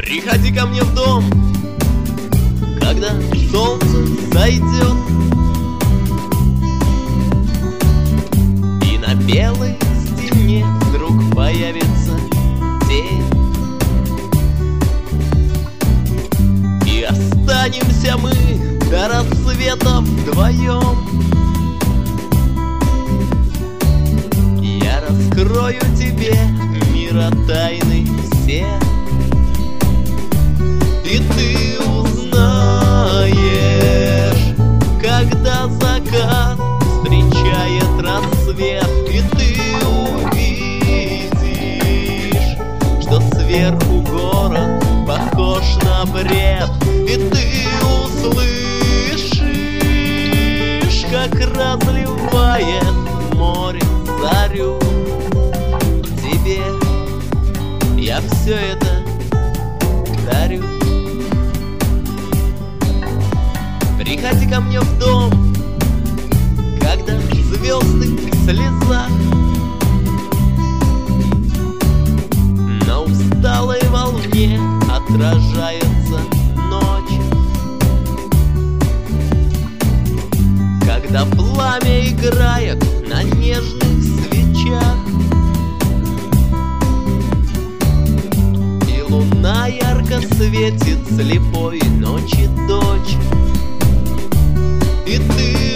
Приходи ко мне в дом, когда солнце зайдет, и на белой стене вдруг появится тень, и останемся мы до рассвета вдвоем. Я раскрою тебе мира тайны все, и ты узнаешь, когда закат встречает рассвет, и ты увидишь, что сверху город похож на бред, и ты услышишь, как разливает море зарю. Тебе я все это дарю. Приходи ко мне в дом, когда звезды в слезах, на усталой волне отражается ночь, когда пламя играет на нежных свечах, и луна ярко светит слепой ночи дочь, и ты